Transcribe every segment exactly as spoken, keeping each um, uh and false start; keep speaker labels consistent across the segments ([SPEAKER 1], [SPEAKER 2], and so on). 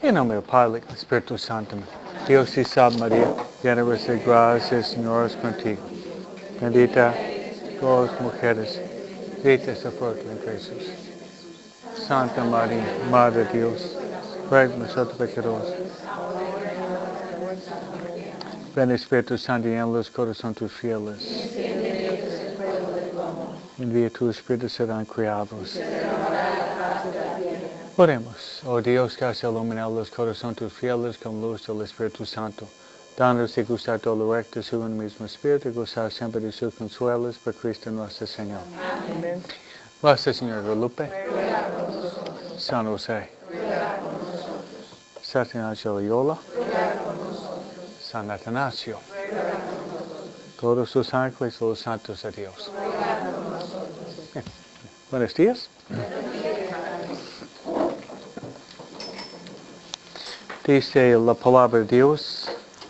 [SPEAKER 1] En nombre del Padre, del Espíritu Santo. Dios y salve María, llena eres de gracia, el Señor es contigo. Bendita todas las mujeres, bendita es el fruto de Jesús. Santa María, Madre de Dios, ruega por nosotros pecadores. Ven Espíritu Santo y en los corazones tus fieles. Envía tu Espíritu, serán criados. Oremos, oh Dios que has iluminado los corazones tus fieles con luz del Espíritu Santo. Danos de gustar todo lo recto según el mismo Espíritu y gozar siempre de sus consuelos por Cristo nuestro Señor. Amén. Nuestra Señora Guadalupe, San José, San Ignacio de Loyola, San Atanasio, todos sus ángeles y los santos de Dios. Bien. Buenos días. Dice la palabra de Dios.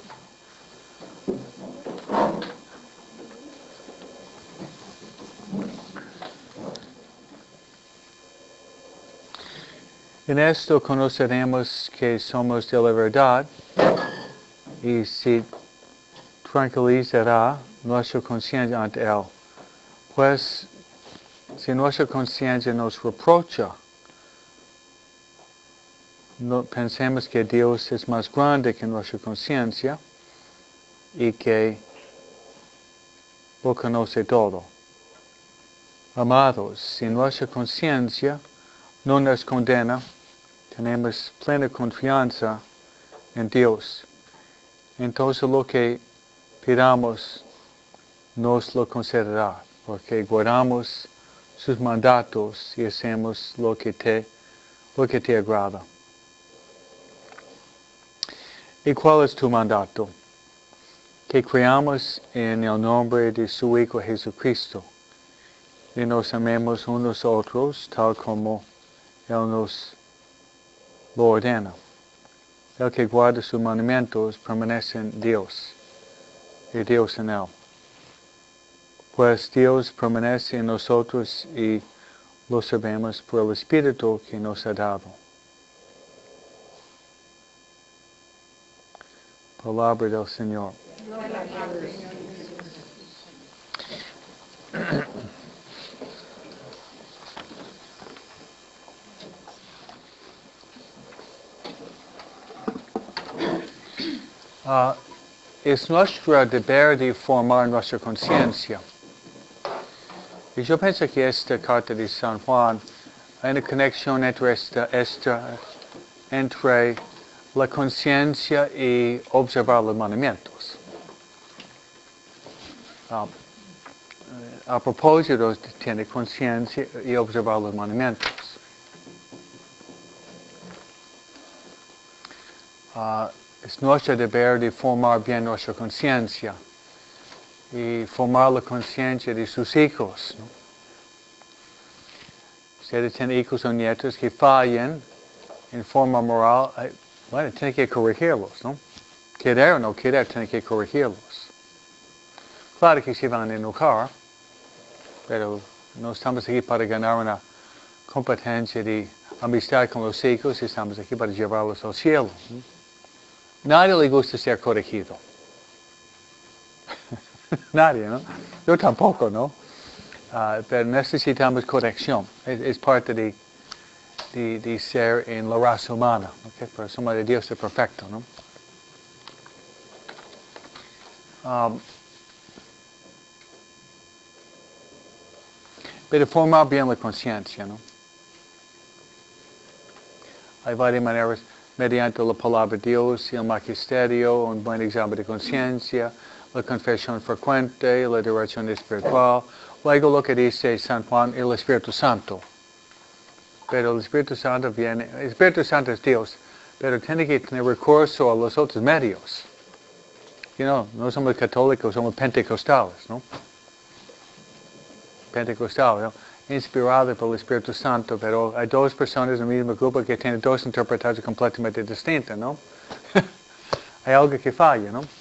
[SPEAKER 1] En esto conoceremos que somos de la verdad y se tranquilizará nuestra conciencia ante Él. Pues si nuestra conciencia nos reprocha, no pensemos que Dios es más grande que nuestra conciencia y que lo conoce todo. Amados, si nuestra conciencia no nos condena, tenemos plena confianza en Dios. Entonces lo que pidamos nos lo concederá, porque guardamos sus mandatos y hacemos lo que te, lo que te agrada. ¿Y cuál es tu mandato? Que creamos en el nombre de su Hijo Jesucristo y nos amemos unos a otros tal como Él nos lo ordena. El que guarda sus mandamientos permanece en Dios y Dios en Él. Pues Dios permanece en nosotros y lo sabemos por el Espíritu que nos ha dado. Palabra del Señor. Uh, es nuestro deber de formar nuestra conciencia. Y yo pienso que esta carta de San Juan hay una conexión entre, esta, esta, entre la conciencia y observar los mandamientos. Uh, a propósito, tiene conciencia y observar los mandamientos. Uh, es nuestro deber de formar bien nuestra conciencia y formar la conciencia de sus hijos, ¿no? Ustedes tienen hijos o nietos que fallan en forma moral, eh, bueno, tienen que corregirlos, ¿no? Querer o no querer, tienen que corregirlos. Claro que se van a enojar, pero no estamos aquí para ganar una competencia de amistad con los hijos, estamos aquí para llevarlos al cielo, ¿no? Nadie le gusta ser corregido. Nadie, ¿no? Yo tampoco, ¿no? Uh, pero necesitamos corrección. Es, es parte de, de, de ser en la raza humana. ¿Okay? Pero somos de Dios es perfecto, ¿no? Um, pero formar bien la conciencia, ¿no? Hay varias maneras. Mediante la palabra de Dios y el magisterio, un buen examen de conciencia, la confesión frecuente, la dirección espiritual. Luego lo que dice San Juan, el Espíritu Santo. Pero el Espíritu Santo viene, el Espíritu Santo es Dios, pero tiene que tener recurso a los otros medios. You know, no somos católicos, somos pentecostales, ¿no? Pentecostales, ¿no? Inspirado por el Espíritu Santo, pero hay dos personas en el mismo grupo que tienen dos interpretaciones completamente distintas, ¿no? Hay algo que falla, ¿no?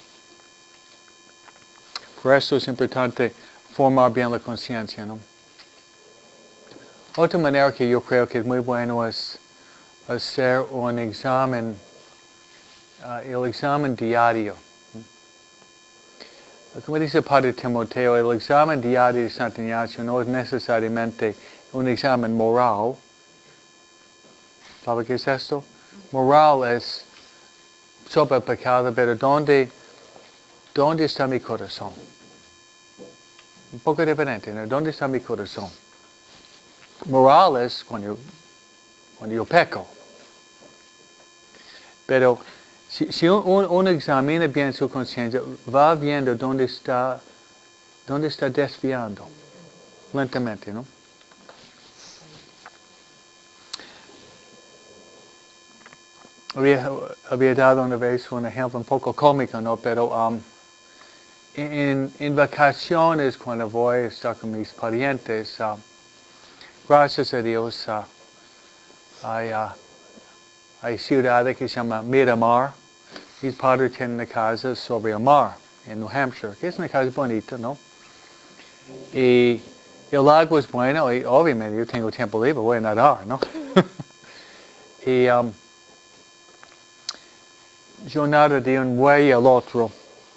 [SPEAKER 1] Por eso es importante formar bien la conciencia, ¿no? Otra manera que yo creo que es muy bueno es hacer un examen uh, el examen diario. Como dice Padre Timoteo, el examen diario de Santa Ignacio no es necesariamente un examen moral. ¿Sabe qué es esto? Moral es sobre el pecado, pero ¿dónde, dónde está mi corazón? Un poco diferente, ¿no? ¿Dónde está mi corazón? Moral es cuando, cuando yo peco. Pero si, si uno, uno examina bien su conciencia, va viendo dónde está, dónde está desviando, lentamente, ¿no? Había, había dado una vez un ejemplo un poco cómico, ¿no? Pero um, en, en vacaciones, cuando voy a estar con mis parientes, uh, gracias a Dios, uh, hay, uh, hay ciudades que se llama Miramar. Mis padres tienen una casa sobre el mar, en New Hampshire, que es una casa bonita, ¿no? Y el agua es bueno, y obviamente yo tengo tiempo libre, voy a nadar, ¿no? y um, yo nado de un muelle al otro.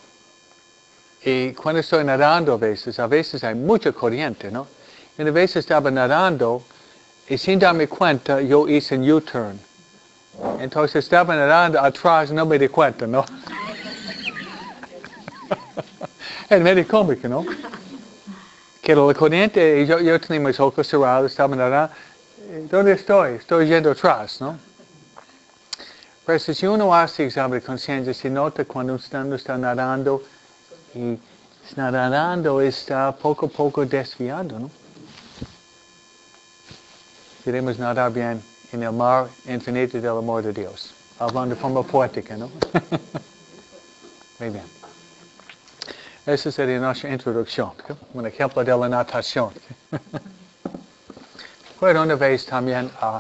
[SPEAKER 1] Y cuando estoy nadando a veces, a veces hay mucha corriente, ¿no? Y a veces estaba nadando y sin darme cuenta yo hice un U-turn. Entonces estaba nadando atrás y no me di cuenta, ¿no? Es medio cómico, ¿no? Que la corriente, y yo, yo tenía mis ojos cerrados, estaba nadando. ¿Dónde estoy? Estoy yendo atrás, ¿no? Pero si uno hace examen de conciencia, se nota cuando uno está nadando y está nadando, está poco a poco desviando, ¿no? Queremos nadar bien en el mar infinito del amor de Dios. Hablando de forma poética, ¿no? Muy bien. Esa sería nuestra introducción, ¿okay? Un ejemplo de la natación. Recuerdo una vez también, uh,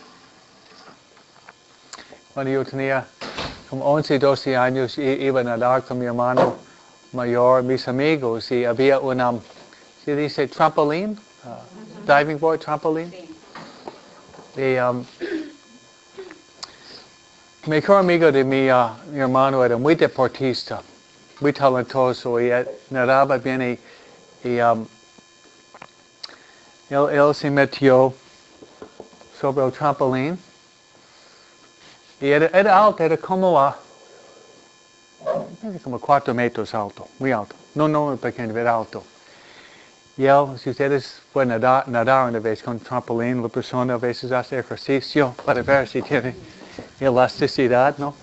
[SPEAKER 1] cuando yo tenía como once, doce años, iba a nadar con mi hermano mayor, mis amigos, y había una, ¿se dice trampolín? Uh, diving board, trampolín. Y um, mi mejor amigo de mi, uh, mi hermano era muy deportista, muy talentoso, y uh, nadaba bien, y, y um, él, él se metió sobre el trampolín, y era, era alto, era como a, como cuatro metros alto, muy alto, no, no pequeño, era alto. Y él, si ustedes pueden nadar, nadar una vez con trampolín, la persona a veces hace ejercicio para ver si tiene elasticidad, ¿no?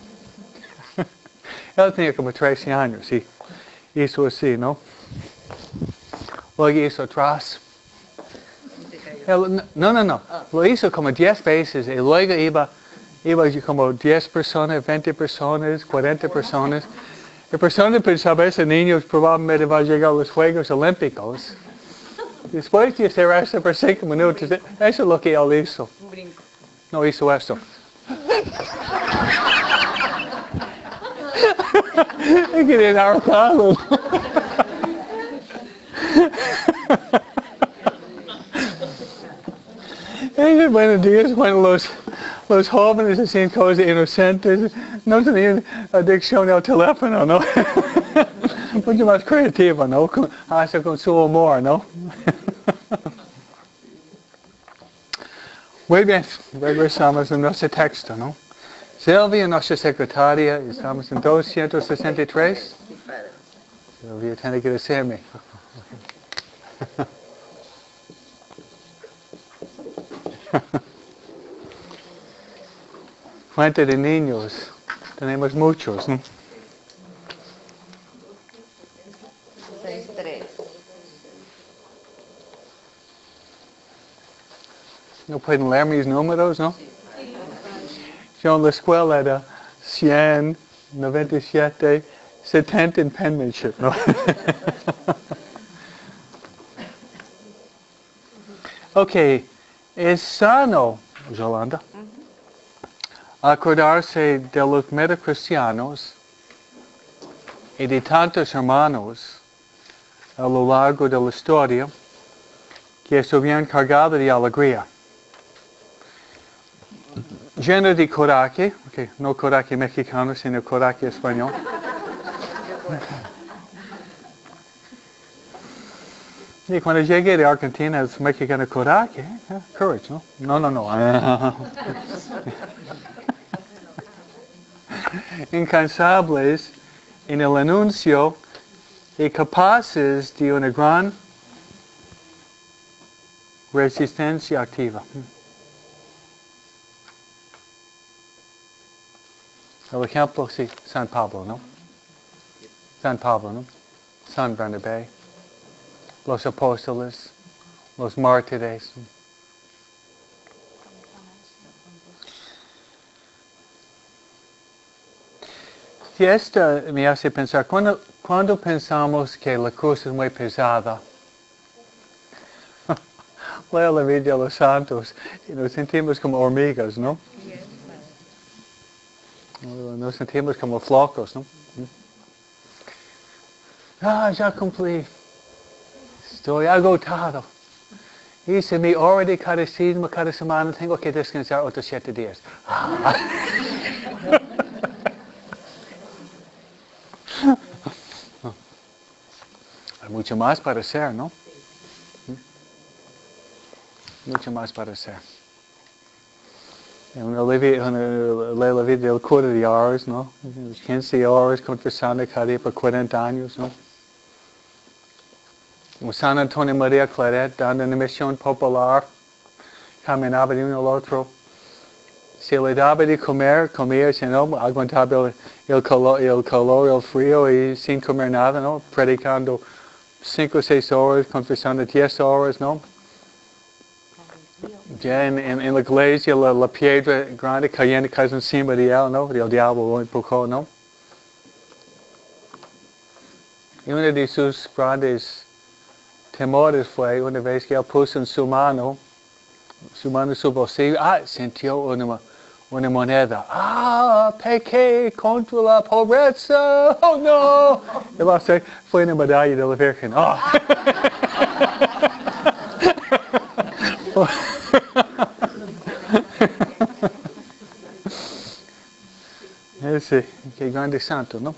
[SPEAKER 1] Él tenía como trece años y hizo así, ¿no? Luego hizo atrás. Él, no, no, no. Lo hizo como diez veces y luego iba, iba como diez personas, veinte personas, cuarenta personas. La persona pensaba, ese niño probablemente va a llegar a los Juegos Olímpicos. Después de hacer eso por cinco minutos, eso es lo que él hizo. No hizo eso. Hay que ir ahorcado. Esos buenos días cuando los, los jóvenes hacían cosas inocentes, no tenían adicción al teléfono, ¿no? Mucho más creativo, ¿no? Hasta con su humor, ¿no? Muy bien, regresamos a nuestro texto, ¿no? Silvia, nuestra secretaria, estamos en doscientos sesenta y tres. Silvia tiene que decirme. Fuente de niños, tenemos muchos, ¿no?
[SPEAKER 2] seis tres.
[SPEAKER 1] ¿No pueden leer mis números, no? Yo en la escuela era cien, noventa y siete, setenta en penmanship, ¿no? Ok, es sano, Yolanda, acordarse de los metacristianos y de tantos hermanos a lo largo de la historia que estuvieron cargados de alegría. lleno de coraje, okay, no coraje mexicano, sino coraje español. Y cuando llegué de Argentina, es mexicano coraje, eh, courage, ¿no? No, no, no. Incansables en el anuncio y capaces de una gran resistencia activa. Por ejemplo, sí, San Pablo, ¿no? San Pablo, ¿no? San Bernabé, los apóstoles, los mártires. Y esto me hace pensar, cuando, cuando pensamos que la cruz es muy pesada, leo la vida de los santos y nos sentimos como hormigas, ¿no? Nos sentimos como flocos, ¿no? Ah, ya cumplí. Estoy agotado. Hice mi hora de catecismo cada semana, tengo que descansar otros siete días. Ah. Hay mucho más para hacer, ¿no? Mucho más para hacer. Uno lee la vida del cura de horas, ¿no? quince horas conversando cada día por cuarenta años, ¿no? San Antonio María Claret, dando una misión popular, caminaba de uno al otro. Se le daba de comer, comía, si no, aguantaba el, el, calor, el calor, el frío y sin comer nada, ¿no? Predicando cinco o seis horas, confesando diez horas, ¿no? Ya en, en, en la iglesia, la, la piedra grande cayendo casi encima de él, ¿no? El diablo lo empujó, ¿no? Y uno de sus grandes temores fue una vez que él puso en su mano, su mano en su bolsillo, ah, sintió una, una moneda. Ah, pequé contra la pobreza, oh no. Y va a ser, fue una medalla de la Virgen. Oh. Ese, qué grande santo, ¿no?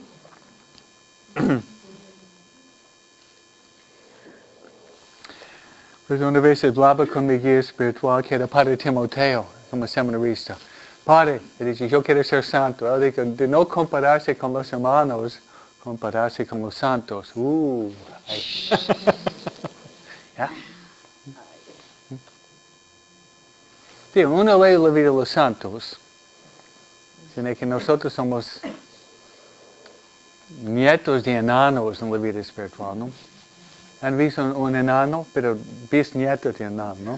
[SPEAKER 1] Pues una vez hablaba con mi guía espiritual que era Padre Timoteo, como seminarista. Padre, le dije, yo quiero ser santo. Él dijo, de no compararse con los hermanos, compararse con los santos. Uh, ¿Ya? Sí, uno lee la vida de los santos, sino que nosotros somos nietos de enanos en la vida espiritual, ¿no? Han visto un, un enano, pero bisnieto de enano, ¿no?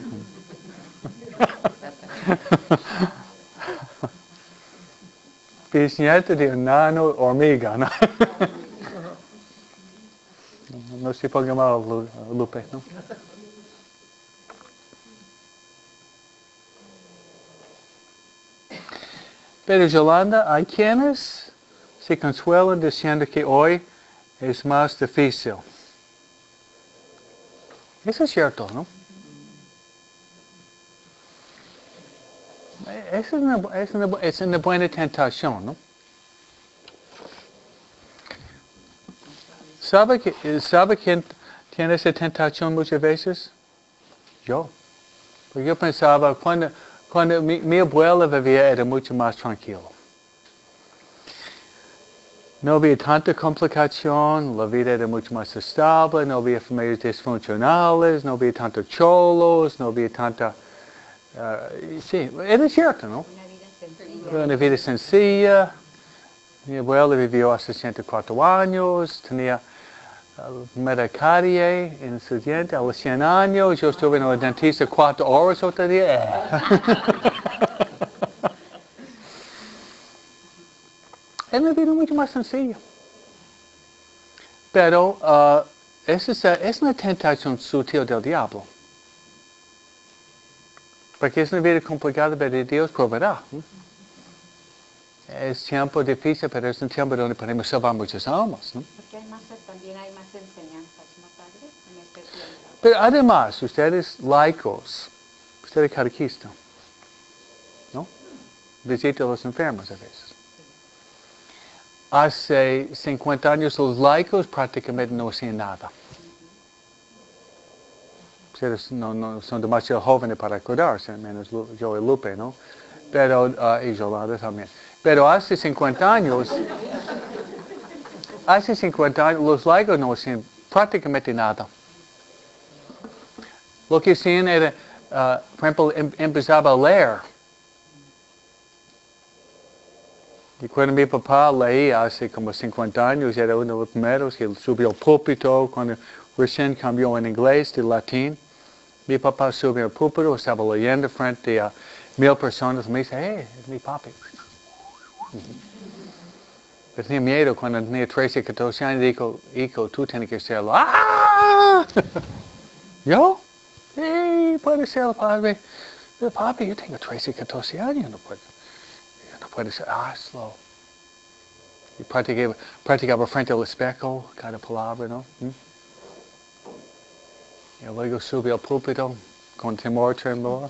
[SPEAKER 1] Bisnieto de enano hormiga, ¿no? No se ponga mal, Lupe, ¿no? Pero Yolanda, hay quienes se consuelan diciendo que hoy es más difícil. Eso es cierto, ¿no? Es una, es una, es una buena tentación, ¿no? ¿Sabe, que, ¿Sabe quién tiene esa tentación muchas veces? Yo. Porque yo pensaba, cuando, cuando mi, mi abuela vivía era mucho más tranquilo. No había tanta complicación, la vida era mucho más estable, no había familias disfuncionales, no había tantos cholos, no había tanta... Uh, sí, era cierto, ¿no?
[SPEAKER 2] Una vida sencilla.
[SPEAKER 1] Una vida sencilla. Mi abuela vivió hasta ciento cuatro años, tenía uh, medicaria en su diente a los cien años. Yo estuve en el dentista cuatro horas otro día. Es una vida mucho más sencilla. Pero uh, es, es una tentación sutil del diablo. Porque es una vida complicada, pero Dios proveerá. Es tiempo difícil, pero es un tiempo donde podemos salvar muchas almas, ¿no?
[SPEAKER 2] Porque hay más, también hay más enseñanzas, ¿no, Padre? En este tiempo.
[SPEAKER 1] Pero además, ustedes laicos, ustedes catequistas, ¿no? visita a los enfermos a veces. Hace cincuenta años los laicos prácticamente no hacían nada. Ustedes no, no son demasiado jóvenes para acordarse, menos yo y Lupe, ¿no? Pero, uh, y Yolanda también. Pero hace cincuenta años, hace cincuenta años los laicos no hacían prácticamente nada. Lo que hacían era, uh, por ejemplo, em, empezaba a leer. Y cuando mi papá leía hace como cincuenta años, era uno de los primeros que subió al púlpito, cuando recién cambió en inglés de latín. Mi papá subió al púlpito, estaba leyendo frente a mil personas, me dice, hey, es mi papi. Pero tenía miedo cuando tenía trece, catorce años, dijo, hijo, tú tienes que hacerlo. ¡Ah! ¿Yo? Sí, puede ser, padre. Pero papi, yo tengo trece, catorce años, no puedo. No puede ser, hazlo. Y practicaba, practicaba frente al espejo, cada palabra, ¿no? ¿Mm? Y luego subió al púlpito, con temor, temblor.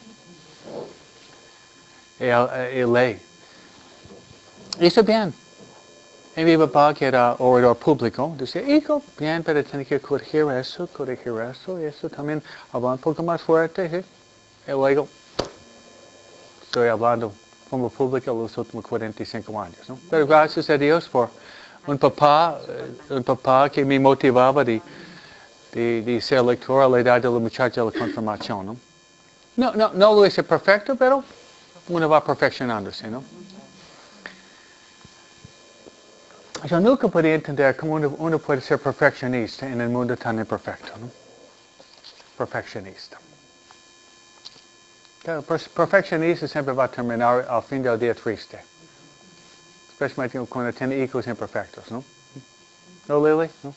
[SPEAKER 1] Y, y lee. Hizo bien. Y mi papá, que era orador público, decía, hijo, bien, pero tienes que corregir eso, corregir eso, y eso también, habla un poco más fuerte, ¿sí? Y luego, estoy hablando como público los últimos cuarenta y cinco años, ¿no? Pero gracias a Dios por un papá, un papá que me motivaba de, de, de ser lector a la edad de la muchacha de la confirmación, ¿no? No, no, no lo hice perfecto, pero uno va perfeccionándose, ¿no? Yo nunca podía entender cómo uno, uno puede ser perfeccionista en el mundo tan imperfecto, ¿no? Perfeccionista. El perfeccionista siempre va a terminar al fin del día triste. Especialmente cuando tiene hijos imperfectos, ¿no? ¿No, Lily? ¿No?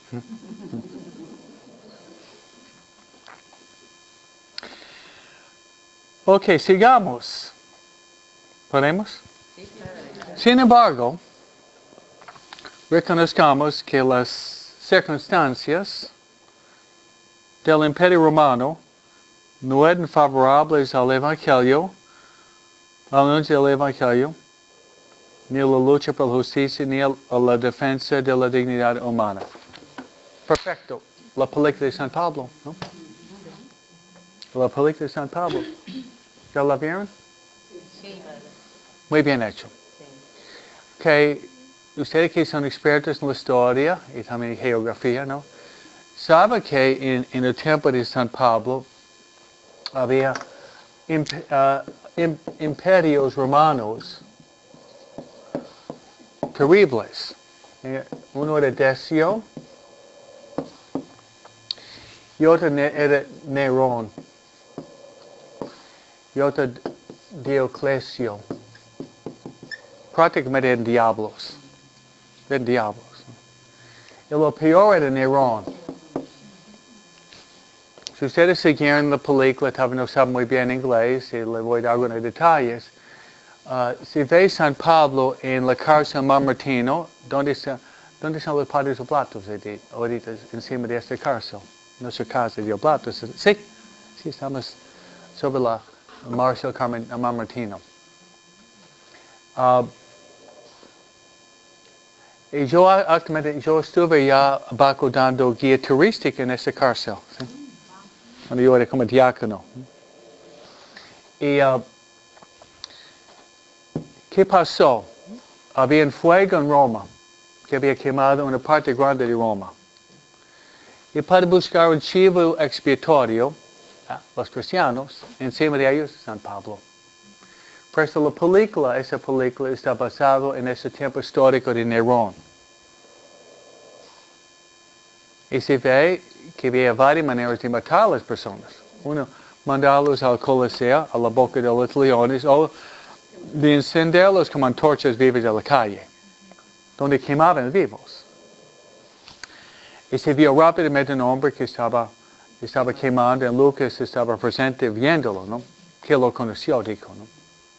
[SPEAKER 1] Ok, sigamos. ¿Podemos? Sin embargo, reconozcamos que las circunstancias del Imperio Romano no eran favorables al Evangelio, al anuncio del Evangelio, ni a la lucha por la justicia, ni a la defensa de la dignidad humana. Perfecto. La película de San Pablo, ¿no? La película de San Pablo. ¿Ya la vieron?
[SPEAKER 2] Sí.
[SPEAKER 1] Muy bien hecho. Que ustedes que son expertos en la historia y también en geografía, ¿no? Saben que en, en el tiempo de San Pablo había imp, uh, im, imperios romanos terribles. Uno era Decio y otro era Nerón y otro Dioclesio. Prácticamente eran diablos. Eran diablos. Y lo peor era Nerón. Si ustedes siguieron la película, tal vez no saben muy bien inglés, y les voy a dar algunos detalles. Uh, si ve San Pablo en la cárcel Mamertino, ¿dónde, está, ¿dónde están los padres oblatos ahorita encima de esta cárcel? Nuestra casa de oblatos. Sí, sí, estamos sobre la Marshal Mamertino. Uh, y yo, actualmente, yo estuve ya abajo dando guía turística en esta cárcel. ¿Sí? Cuando yo era como diácono. Y uh, ¿qué pasó? Había un fuego en Roma que había quemado una parte grande de Roma. Y para buscar un chivo expiatorio, ah, los cristianos, encima de ellos, San Pablo. Por eso la película, esa película está basada en ese tiempo histórico de Nerón. Y se ve que había varias maneras de matar a las personas. Uno, mandarlos al Coliseo, a la boca de los leones, o de encenderlos como antorchas vivas de la calle, donde quemaban vivos. Y se vio rápidamente un hombre que estaba, estaba quemando, y Lucas estaba presente viéndolo, ¿no? Que lo conoció, dijo, ¿no?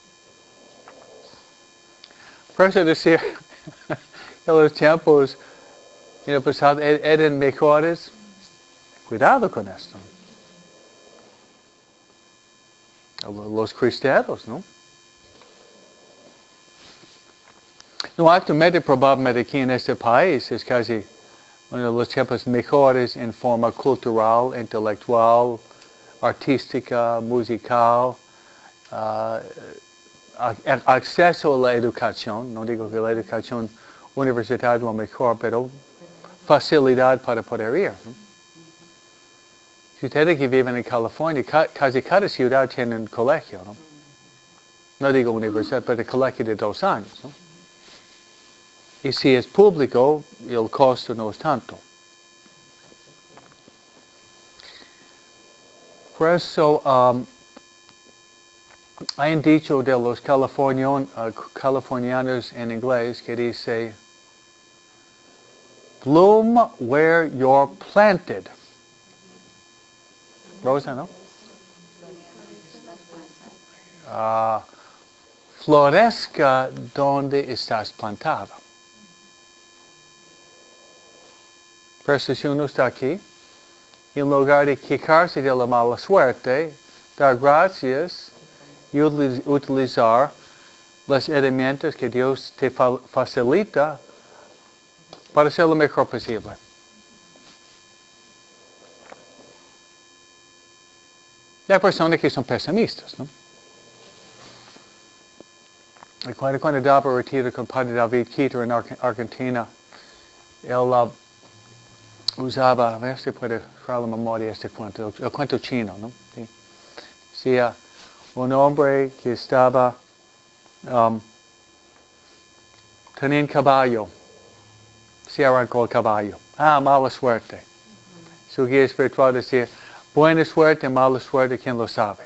[SPEAKER 1] Por eso decir, en los tiempos en el pasado eran mejores. Cuidado con esto. Los cristianos, ¿no? No, actualmente probablemente aquí en este país es casi uno de los tiempos mejores en forma cultural, intelectual, artística, musical, uh, acceso a la educación. No digo que la educación universitaria es lo mejor, pero facilidad para poder ir, ¿no? Si ustedes que viven en California, ca casi cada ciudad tiene un colegio, ¿no? No digo universidad, pero colegio de dos años, ¿no? Y si es público, el costo no es tanto. Por eso, um, hay un dicho de los californian, uh, californianos en inglés que dice, bloom where you're planted. Rosa, ¿no? Uh, florezca donde estás plantado. Por eso si uno está aquí, en lugar de quejarse de la mala suerte, dar gracias y utilizar las herramientas que Dios te facilita para ser lo mejor posible. Hay personas que son pesimistas, ¿no? Cuando, cuando daba retiro con Padre David Keeter en Argentina, él uh, usaba, a ver si puede traer la memoria este cuento, el, el cuento chino, ¿no? Sí. Decía, un hombre que estaba, um, tenía un caballo, se arrancó el caballo. Ah, mala suerte. Su guía espiritual decía, buena suerte, mala suerte, ¿quién lo sabe?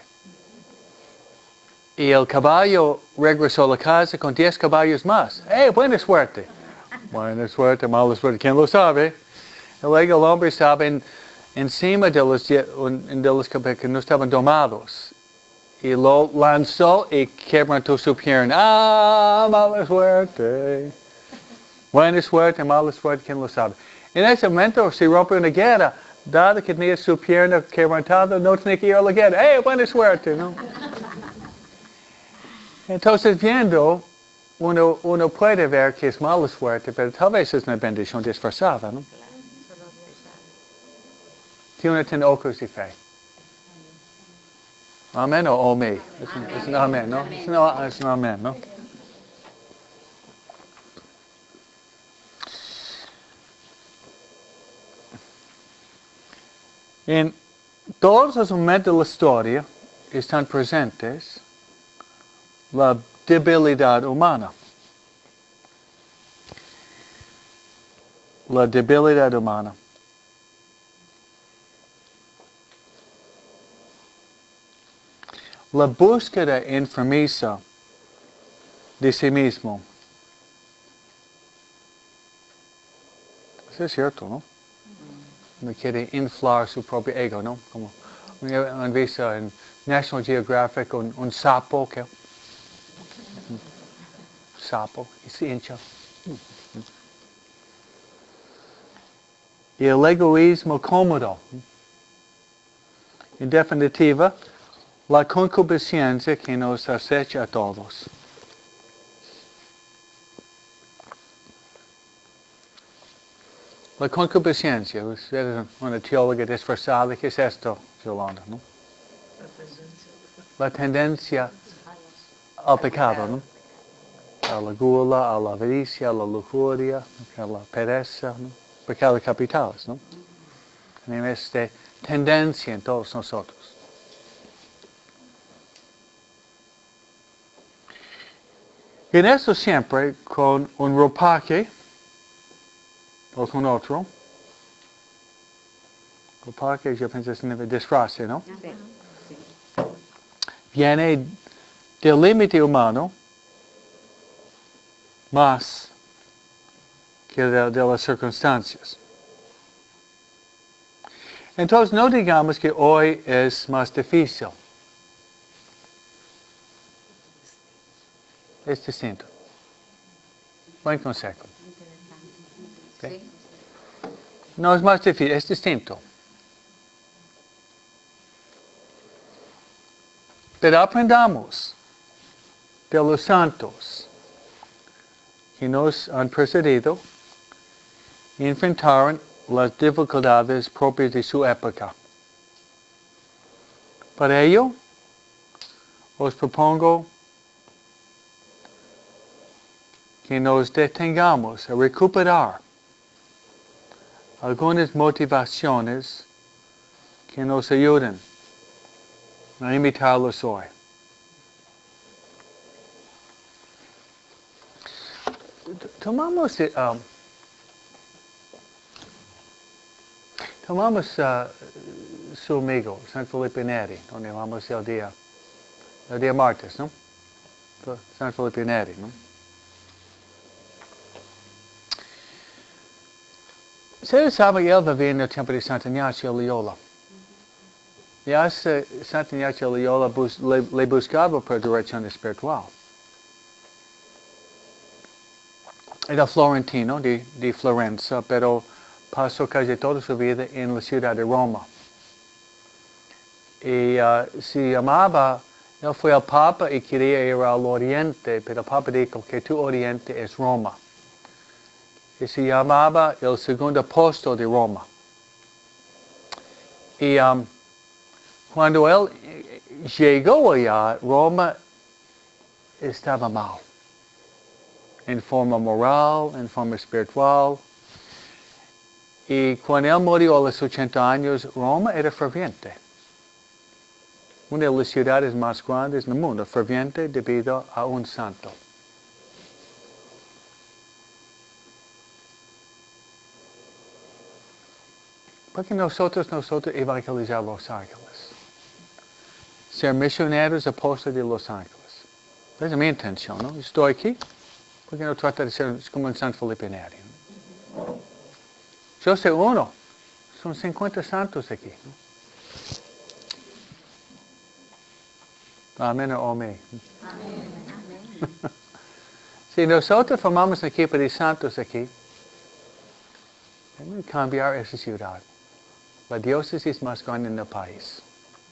[SPEAKER 1] Y el caballo regresó a la casa con diez caballos más. ¡Eh, buena suerte! Buena suerte, mala suerte, ¿quién lo sabe? Y luego el hombre estaba en, encima de los, de los caballos que no estaban domados. Y lo lanzó y quebrantó su pierna. ¡Ah, mala suerte! Buena suerte, mala suerte, ¿quién lo sabe? En ese momento se rompe una guerra. Dado que tenía su pierna quebrantada, no tenía que ir a la guerra. ¡Eh, buena suerte! ¿No? Entonces, viendo, uno, uno puede ver que es mala suerte, pero tal vez es una bendición disfrazada, ¿no? Si uno tiene ojos de fe. Amén o omé. Es un, es un amén, ¿no? Es un, es un amén, ¿no? En todos los momentos de la historia están presentes la debilidad humana. La debilidad humana. La búsqueda enfermiza de sí mismo. Eso es cierto, ¿no? Uno quiere inflar su propio ego, ¿no? Como han visto en National Geographic un, un sapo que... Un sapo y se hincha. Y el egoísmo cómodo. En definitiva, la concupiscencia que nos acecha a todos. La concupiscencia, usted es una teóloga disfrazada, ¿qué es esto, Yolanda? ¿No? La tendencia al pecado, ¿no? A la gula, a la avaricia, a la lujuria, a la pereza, ¿no? Pecados capitales, ¿no? Tenemos esta tendencia en todos nosotros. Y en eso siempre con un ropaje o con otro. Ropaje yo pienso es un disfraz, ¿no?
[SPEAKER 2] Sí.
[SPEAKER 1] Viene del límite humano más que de, de las circunstancias. Entonces no digamos que hoy es más difícil. Es distinto. Buen consejo.
[SPEAKER 2] Sí.
[SPEAKER 1] No es más difícil, es distinto. Pero aprendamos de los santos y nos han precedido enfrentaron las dificultades propias de su época. Para ello, os propongo que nos detengamos a recuperar algunas motivaciones que nos ayuden a imitarlos hoy. Tomamos, um, tomamos uh, su amigo, San Felipe Neri, donde vamos el día, el día martes, ¿no? San Felipe Neri, ¿no? Ustedes saben, él vivía en el tiempo de Santa Ignacio de Loyola. Y hace Santa Ignacio de Loyola bus, le, le buscaba por dirección espiritual. Era florentino de, de Florencia, pero pasó casi toda su vida en la ciudad de Roma. Y uh, se llamaba, él fue al Papa y quería ir al Oriente, pero el Papa dijo que tu Oriente es Roma. Y se llamaba el segundo apóstol de Roma. Y um, cuando él llegó allá, Roma estaba mal. En forma moral, en forma espiritual. Y cuando él murió a los ochenta años, Roma era ferviente. Una de las ciudades más grandes del mundo, ferviente debido a un santo. Porque nosotros, nosotros evangelizar Los Ángeles. Ser misioneros apóstoles de Los Ángeles. Esa es mi intención, ¿no? Estoy aquí porque no trato de ser como en San Felipe Neri. ¿No? Yo soy uno. Son cincuenta santos aquí, ¿no? Amén o amén. Amén. Si nosotros formamos un equipo de santos aquí, debemos cambiar esa ciudad. La diócesis más grande en el país.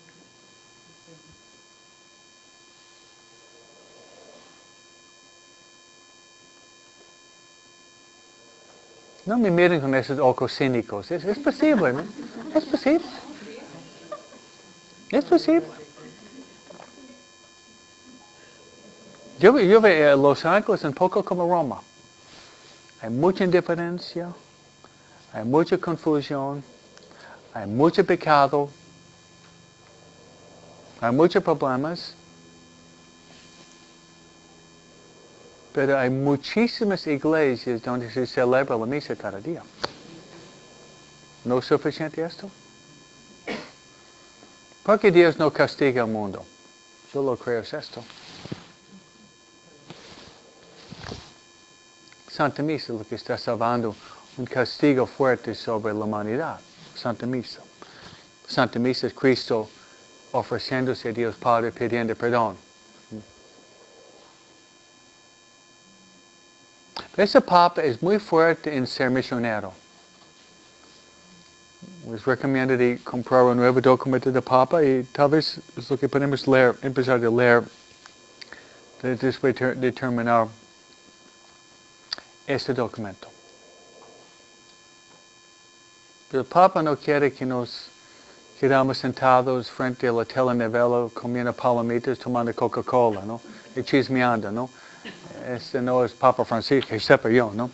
[SPEAKER 1] No me miren con esos ojos cínicos. Es, es posible, ¿no? Es posible. Es posible. Yo, yo veo Los Ángeles un poco como Roma. Hay mucha indiferencia, hay mucha confusión, hay mucho pecado, hay muchos problemas, pero hay muchísimas iglesias donde se celebra la misa cada día. ¿No es suficiente esto? ¿Por qué Dios no castiga al mundo? Yo lo creo es esto. Santa Misa lo que está salvando un castigo fuerte sobre la humanidad. Santa Misa. Santa Misa es Cristo ofreciéndose a Dios Padre pidiendo perdón. Ese Papa es muy fuerte en ser misionero. Les recomiendo de comprar un nuevo documento del Papa y tal vez es lo que podemos leer, empezar a leer, de después de determinar este documento. El Papa no quiere que nos quedamos sentados frente a la telenovela comiendo palomitas, tomando Coca-Cola, ¿no? Y chismeando, ¿no? Este no es Papa Francisco, excepto yo, ¿no?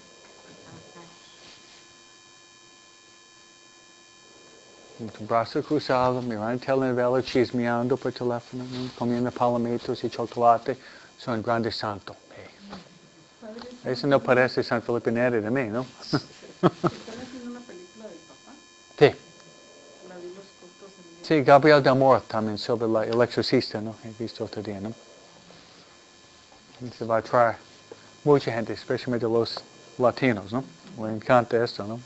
[SPEAKER 1] Con tu brazo cruzado, mirando telenovela, chismeando por teléfono, ¿no? Comiendo palomitas y chocolate, son grandes santos. Hey. Eso no parece San Felipe Neri de mí, ¿no? Sí. Sí, Gabriel D'Amor también sobre la, el exorcista, ¿no? He visto otro día, ¿no? Se va a traer mucha gente, especialmente los latinos, ¿no? Me encanta esto, ¿no?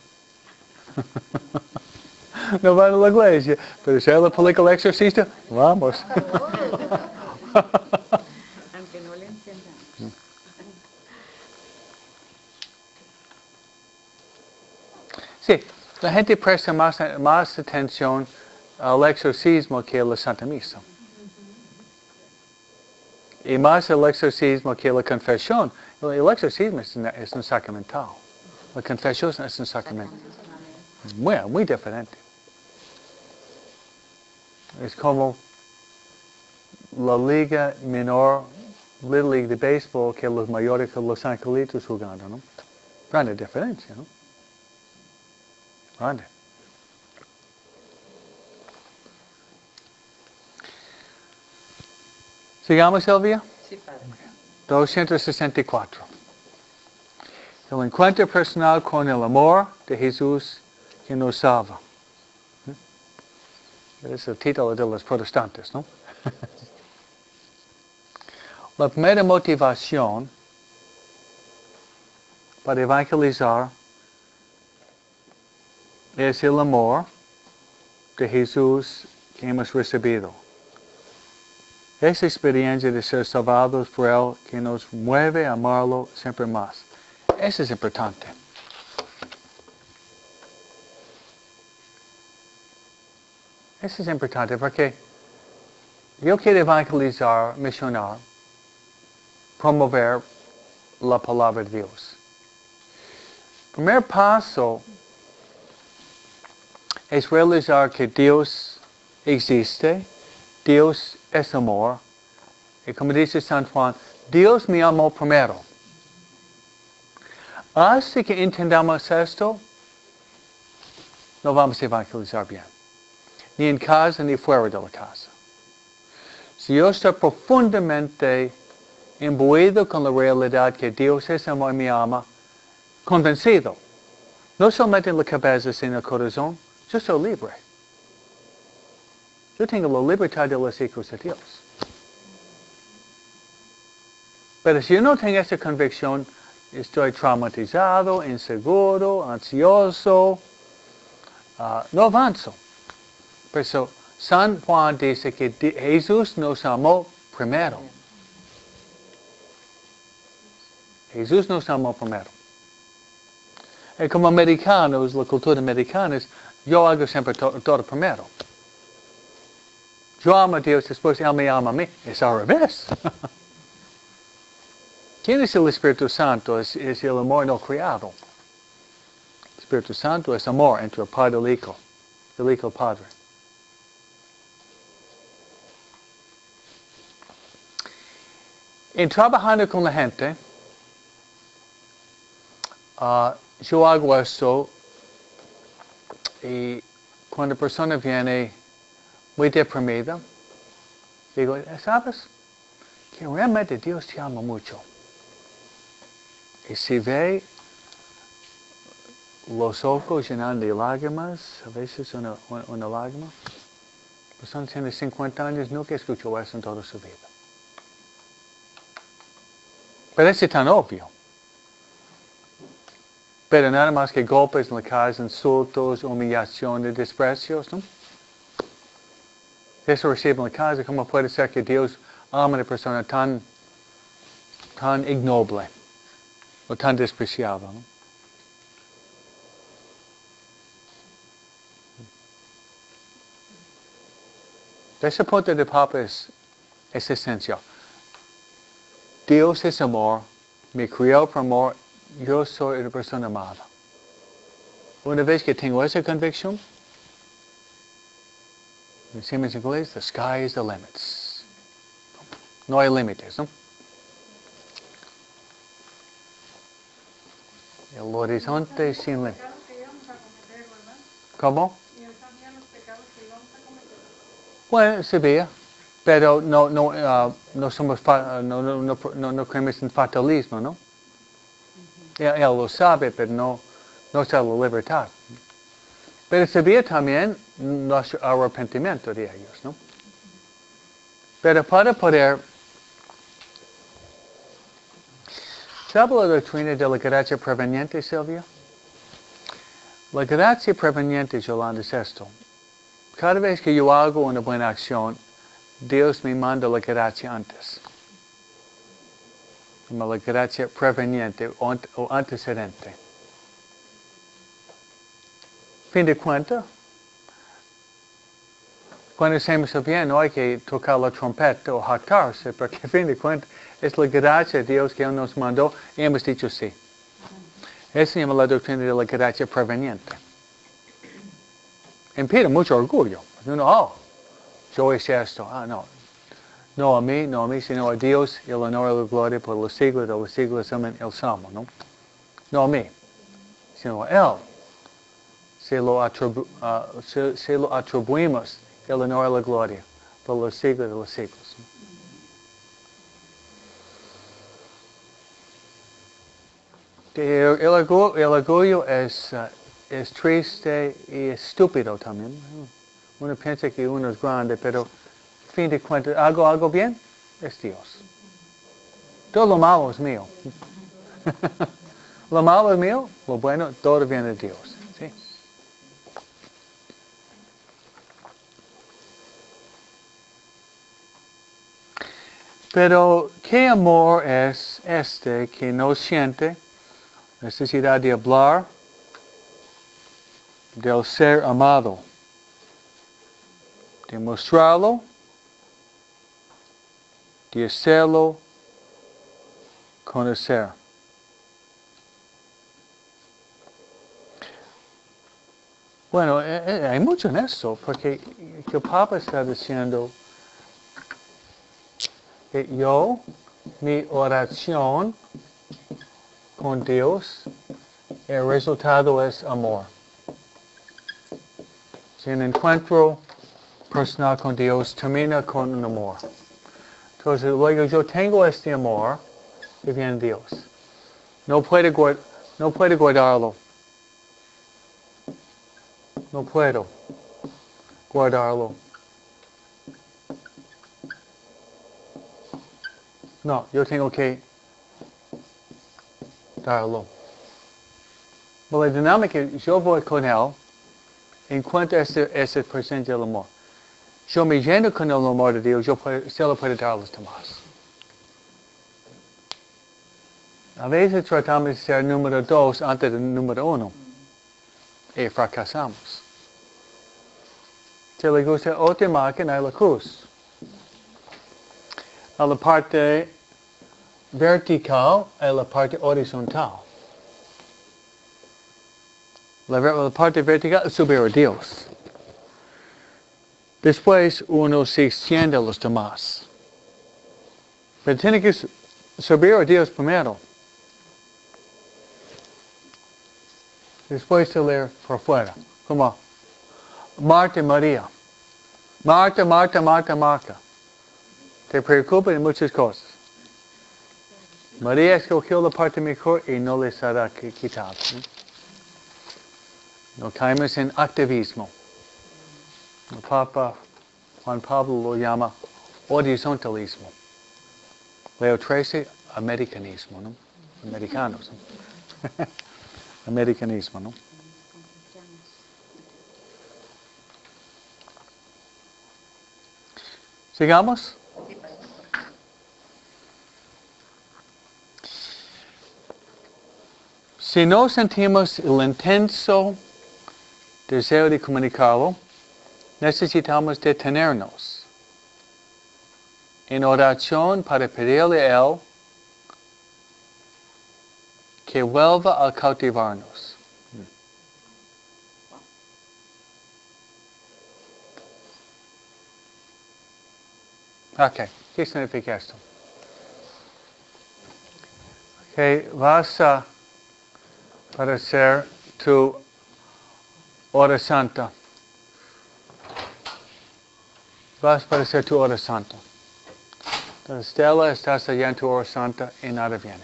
[SPEAKER 1] No van a la iglesia, pero si hay la película exorcista, vamos.
[SPEAKER 2] Aunque no le entiendan.
[SPEAKER 1] Sí, la gente presta más, más atención al exorcismo que a la Santa Misa. Y más el exorcismo que la confesión. El exorcismo es, una, es un sacramental. La confesión es un sacramento. Muy, muy diferente. Es como la liga menor, Little League de béisbol, que los mayores que los angelitos jugando, ¿no? Grande diferencia, ¿no? Grande. Sigamos, Silvia.
[SPEAKER 3] Sí, padre.
[SPEAKER 1] doscientos sesenta y cuatro. El encuentro personal con el amor de Jesús que nos salva. Es el título de los protestantes, ¿no? La primera motivación para evangelizar es el amor de Jesús que hemos recibido. Esa experiencia de ser salvados por Él que nos mueve a amarlo siempre más. Eso es importante. Eso es importante porque yo quiero evangelizar, misionar, promover la palabra de Dios. Primer paso es realizar que Dios existe, Dios es amor, y como dice San Juan, Dios me amó primero. Hasta que entendamos esto, no vamos a evangelizar bien, ni en casa ni fuera de la casa. Si yo estoy profundamente imbuido con la realidad que Dios es amor y me ama, convencido, no solamente en la cabeza, sino en el corazón, yo soy libre. Yo tengo la libertad de los hijos de Dios. Pero si yo no tengo esa convicción, estoy traumatizado, inseguro, ansioso, uh, no avanzo. Por eso San Juan dice que Jesús nos amó primero. Jesús nos amó primero. Y como americanos, la cultura americana es, yo hago siempre to todo primero. Yo amo a Dios, después Él me ama a mí. Es al revés. ¿Quién es el Espíritu Santo? Es, es el amor no creado. El Espíritu Santo es amor entre el Padre y el Hijo. El Hijo y el Padre. En trabajando con la gente, uh, yo hago esto y cuando la persona viene muy deprimida, digo, ¿sabes? Que realmente Dios te ama mucho. Y si ve los ojos llenan de lágrimas, a veces una, una, una lágrima, la persona tiene cincuenta años, nunca escuchó eso en toda su vida. Parece tan obvio. Pero nada más que golpes en la casa, insultos, humillaciones, desprecios, ¿no? Eso recibe en la casa. ¿Cómo puede ser que Dios ama a una persona tan, tan ignoble o tan despreciada, ¿no? Ese punto de Papa es, es esencial. Dios es amor, me crió por amor, yo soy una persona amada. Una vez que tengo esa convicción, decimos en inglés, the sky is the limits. No hay límites, ¿no? El horizonte sin límites. ¿Cómo? Bueno, se ve, pero no, no, uh, no somos, fa no, no, no, no, no creemos en fatalismo, ¿no? Uh-huh. él, él lo sabe, pero no, no está la libertad. Pero se ve también nuestro arrepentimiento de ellos, ¿no? Pero para poder, ¿sabe la doctrina de la gracia preveniente, Silvia? La gracia preveniente, Yolanda, es esto. Cada vez que yo hago una buena acción, Dios me manda la gracia antes. La gracia preveniente o antecedente. Fin de cuentas, cuando hacemos el bien no hay que tocar la trompeta o jactarse, porque a fin de cuentas es la gracia de Dios que Él nos mandó y hemos dicho sí. Eso se llama la doctrina de la gracia proveniente. Impide mucho orgullo. No, oh, yo hice esto. Ah, no. No a mí, no a mí, sino a Dios y el honor y la gloria por los siglos de los siglos. Amén. El Salmo, ¿no? No a mí, sino a Él. Se lo, atribu uh, se, se lo atribuimos el honor y la gloria por los siglos de los siglos. El, el, orgullo, el orgullo es, uh, es triste y estúpido también. Uno piensa que uno es grande, pero a fin de cuentas, ¿hago algo bien? Es Dios. Todo lo malo es mío. Lo malo es mío, lo bueno, todo viene de Dios. ¿Sí? Pero, ¿qué amor es este que no siente necesidad de hablar del ser amado? De mostrarlo, de hacerlo conocer. Bueno, eh, eh, hay mucho en esto, porque el Papa está diciendo que yo, mi oración con Dios, el resultado es amor. Si un encuentro personal con Dios termina con un amor. Entonces, luego yo tengo este amor que viene de Dios. No puedo, guard, no puedo guardarlo. No puedo guardarlo. No, yo tengo que darlo. Pero la dinámica, yo voy con Él, encuentro ese, ese presente del amor. Yo me lleno con el amor de Dios, yo puedo, se lo puedo dar a los demás. A veces tratamos de ser número dos antes del número uno. Y fracasamos. Si le gusta otra imagen, hay la cruz. A la parte vertical, hay la parte horizontal. La, la parte vertical es subir a Dios. Después uno se extiende a los demás. Pero tiene que subir a Dios primero. Después salir por fuera. Como Marta y María. Marta, Marta, Marta, Marta. Te preocupa de muchas cosas. María escogió la parte mejor y no le será quitada. No, no caemos en activismo. El Papa Juan Pablo lo llama horizontalismo. Leo trece, americanismo, ¿no? Americanos, ¿no? Americanismo, ¿no? ¿Sigamos? Si no sentimos el intenso deseo de comunicarlo, necesitamos detenernos en oración para pedirle a Él que vuelva a cautivarnos. Ok, ¿qué significa esto? Que vas a hacer tu hora santa. Vas a hacer tu hora santa. Entonces, Stella, estás allá en tu hora santa y nada viene.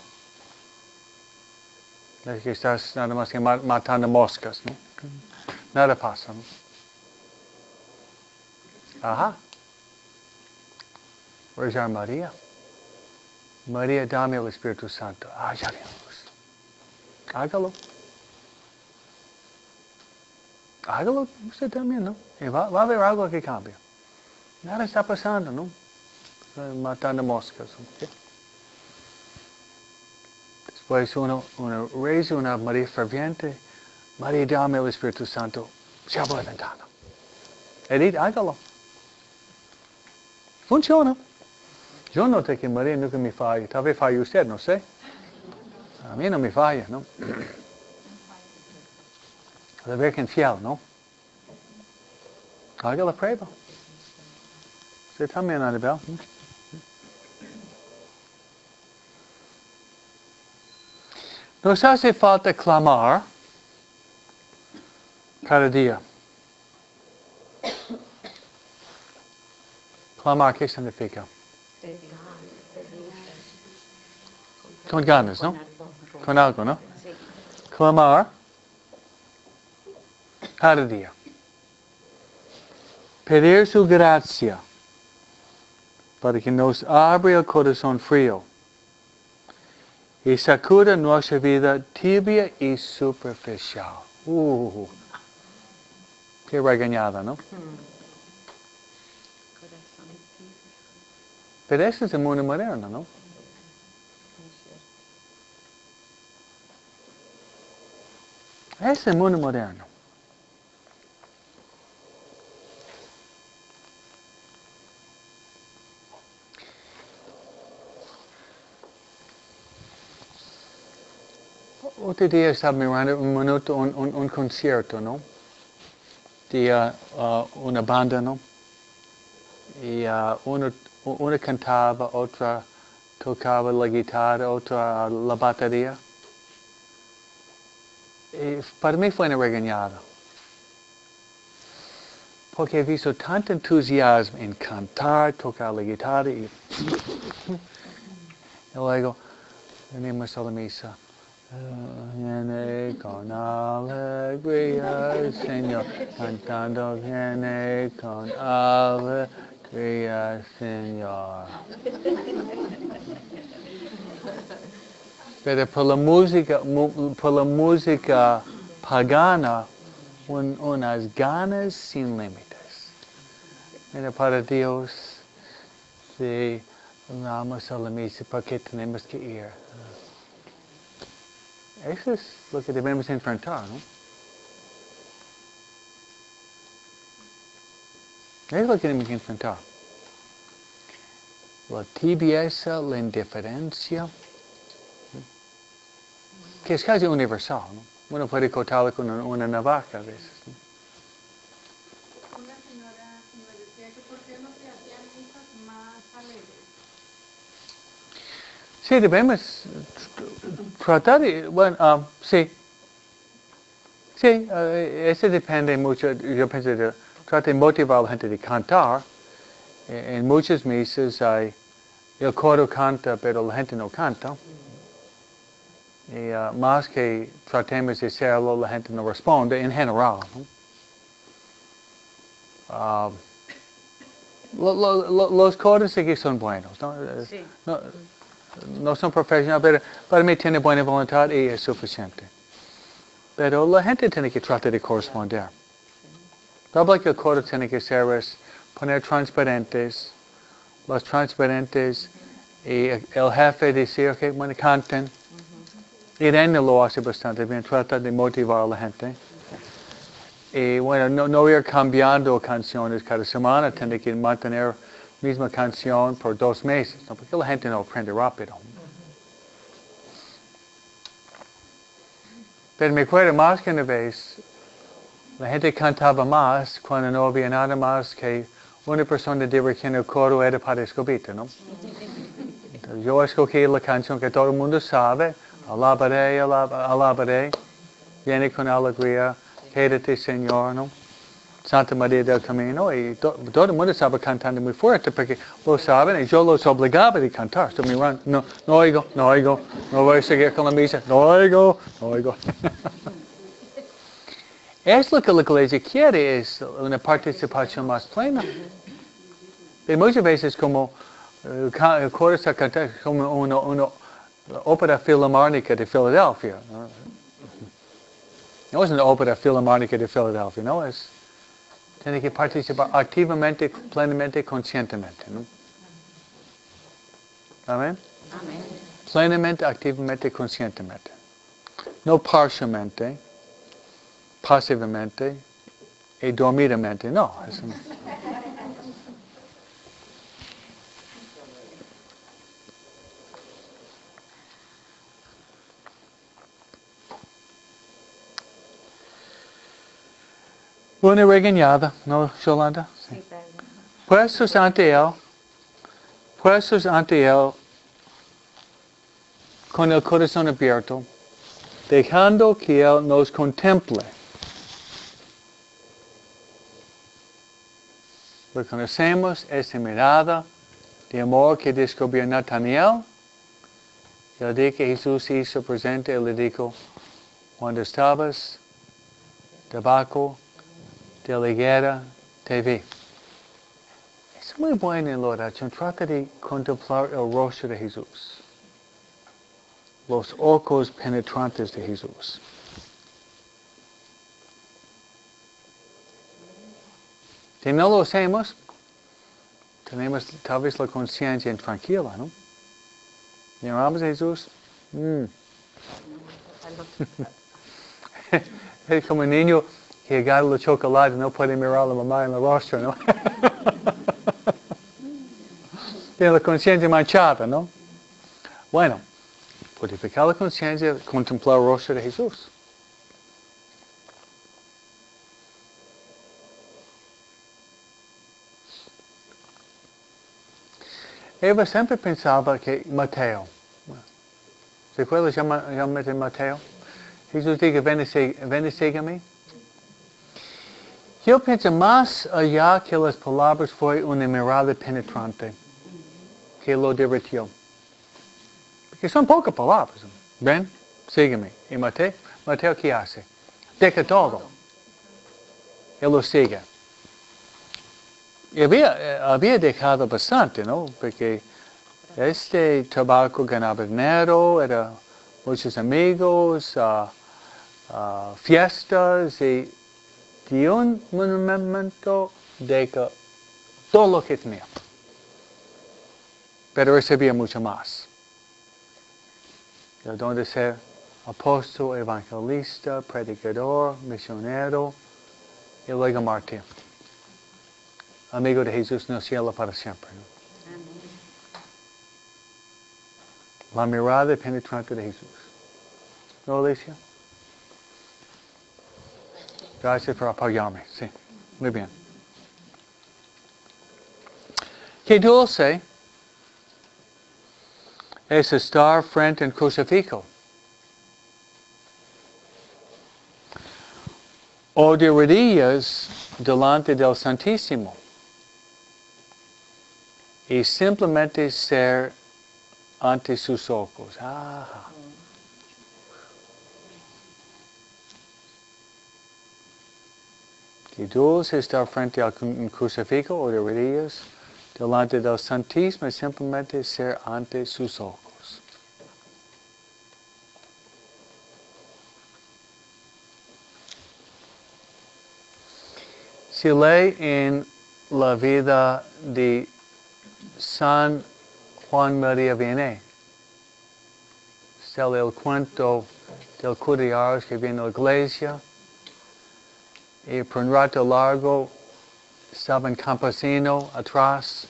[SPEAKER 1] Es que estás nada más que matando moscas, ¿no? Nada pasa, ¿no? Ajá. Rezar María. María, dame el Espíritu Santo. Ah, ya vimos. Hágalo. Hágalo usted también, ¿no? Y va, va a haber algo que cambie. Nada está pasando, ¿no? Matando moscas. ¿Okay? Después uno, uno reza una María ferviente. María, dame el Espíritu Santo. Se abre la ventana. Edith, hágalo. Funciona. Yo noté que María nunca me falla. Tal vez falle usted, no sé. A mí no me falla, ¿no? La Virgen fiel, ¿no? Haga la prueba. Usted también, Anabel. Nos hace falta clamar cada día. Clamar, ¿qué significa? Con ganas, ¿no? Con algo, ¿no? Clamar cada día. Pedir su gracia para que nos abra el corazón frío y sacuda nuestra vida tibia y superficial. Uh, qué regañada, ¿no? Pero eso es el mundo moderno, ¿no? Es el mundo moderno. Otro día estaba mirando un minuto, un, un, un concierto, ¿no? De uh, uh, una banda, ¿no? Y uh, uno, una cantaba, otra tocaba la guitarra, otra uh, la batería. Y para mí fue una regañada. Porque he visto tanto entusiasmo en cantar, tocar la guitarra y, y luego venimos a la misa. Viene con alegría, Señor, cantando viene con alegría, Señor. Pero por la música, por la música pagana, un, unas ganas sin límites. Mira, para Dios, si vamos a la misa, ¿por qué tenemos que ir? Eso es lo que debemos enfrentar, ¿no? Es lo que tenemos que enfrentar. La tibieza, la indiferencia, que es casi universal, ¿no? Uno puede cortarlo con una, una navaja a veces, ¿no?
[SPEAKER 3] Una señora me decía que por qué no se hacían misas más alegres.
[SPEAKER 1] Sí, debemos tratar de, bueno, um, sí. Sí, uh, eso depende mucho, yo pienso, de tratar de motivar a la gente de cantar. En muchas misas hay, el coro canta, pero la gente no canta. Y uh, más que tratemos de hacerlo, la gente no responde en general, ¿no? Uh, lo, lo, lo, los coros sí que son buenos, ¿no?
[SPEAKER 2] Sí.
[SPEAKER 1] No, no son profesionales, pero para mí tiene buena voluntad y es suficiente. Pero la gente tiene que tratar de corresponder. Todo lo que el coro tiene que hacer es poner transparentes, los transparentes, y el jefe decir que, bueno, canten. Irene lo hace bastante bien, trata de motivar a la gente. Y bueno, no, no ir cambiando canciones cada semana, tiene que mantener la misma canción por dos meses, ¿no? Porque la gente no aprende rápido. Pero me acuerdo más que una vez, la gente cantaba más cuando no había nada más que una persona dirigiendo el coro era para Escobita, ¿no? Entonces, yo escogí la canción que todo el mundo sabe, alabaré, alab alabaré, viene con alegría, quédate Señor, ¿no? Santa María del Camino, y to todo el mundo estaba cantando muy fuerte porque lo saben y yo los obligaba a cantar. Estoy mirando, no, no oigo, no oigo, no voy a seguir con la misa, no oigo, no oigo. Es lo que la iglesia quiere, es una participación más plena. Y muchas veces como uh, el coro está cantando como una, una ópera filarmónica de Filadelfia. ¿No? No es una ópera filarmónica de Filadelfia, no es. Tiene que participar activamente, plenamente, conscientemente, ¿no? Amén.
[SPEAKER 2] Amén.
[SPEAKER 1] Plenamente, activamente, conscientemente. No parcialmente, pasivamente, y dormidamente. No, eso no. Una regañada, ¿no, Yolanda?
[SPEAKER 2] Sí, perdón.
[SPEAKER 1] Puestos ante Él, puestos ante Él, con el corazón abierto, dejando que Él nos contemple. Reconocemos esa mirada de amor que descubrió Natanael. El día que Jesús se hizo presente, Él le dijo, cuando estabas debajo de la higuera, te vi. Es muy bueno en la oración, trata de contemplar el rostro de Jesús. Los ojos penetrantes de Jesús. Si no lo hacemos, tenemos tal vez la conciencia intranquila, ¿no? Miramos a Jesús. Mm. Es como un niño que agarra el chocolate y no puede mirar a la mamá en el rostro, ¿no? Tiene la conciencia manchada, ¿no? Bueno, purificar la conciencia, contemplar el rostro de Jesús. Eva siempre pensaba que Mateo, ¿se acuerda llamar Mateo? Jesús dice, ven y, sig ven y sígueme. Yo pienso más allá que las palabras fue una mirada penetrante que lo divirtió. Porque son pocas palabras. Ven, sígueme. Y Mateo, Mateo ¿qué hace? Deja todo. Él lo sigue. Y había, había dejado bastante, ¿no? Porque este trabajo ganaba dinero, era muchos amigos, uh, uh, fiestas, y de un momento deja todo lo que tenía. Pero recibía mucho más. El don de ser apóstol, evangelista, predicador, misionero, y luego mártir. Amigo de Jesús en el cielo para siempre, ¿no? La mirada penetrante de Jesús. ¿No, Alicia? Gracias por apoyarme. Sí, muy bien. Qué dulce es estar frente al crucifijo. O de rodillas delante del Santísimo. Y simplemente ser ante sus ojos. Ah. Qué dulce estar frente al crucifijo o de rodillas delante del Santísimo y simplemente ser ante sus ojos. Se lee en la vida de San Juan María Vianney. Está el cuento del cura de Ars que viene a la iglesia y por un rato largo estaba un campesino atrás.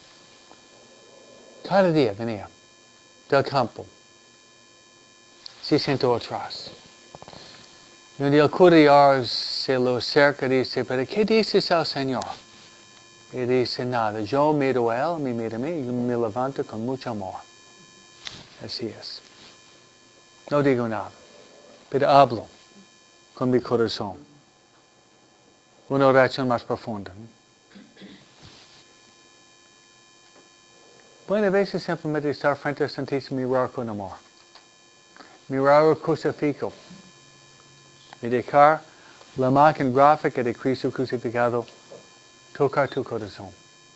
[SPEAKER 1] Cada día venía del campo. Se sentó atrás. Y un día el cura de Ars se lo acerca y dice, ¿pero qué dices al Señor? Y dice, nada, yo miro a Él, me mira a mí y me levanto con mucho amor. Así es. No digo nada, pero hablo con mi corazón. Una oración más profunda. Bueno, a veces simplemente estar frente al Santísimo y mirar con amor. Mirar el crucifijo. Y dejar la imagen gráfica de Cristo crucificado tocar tu corazón.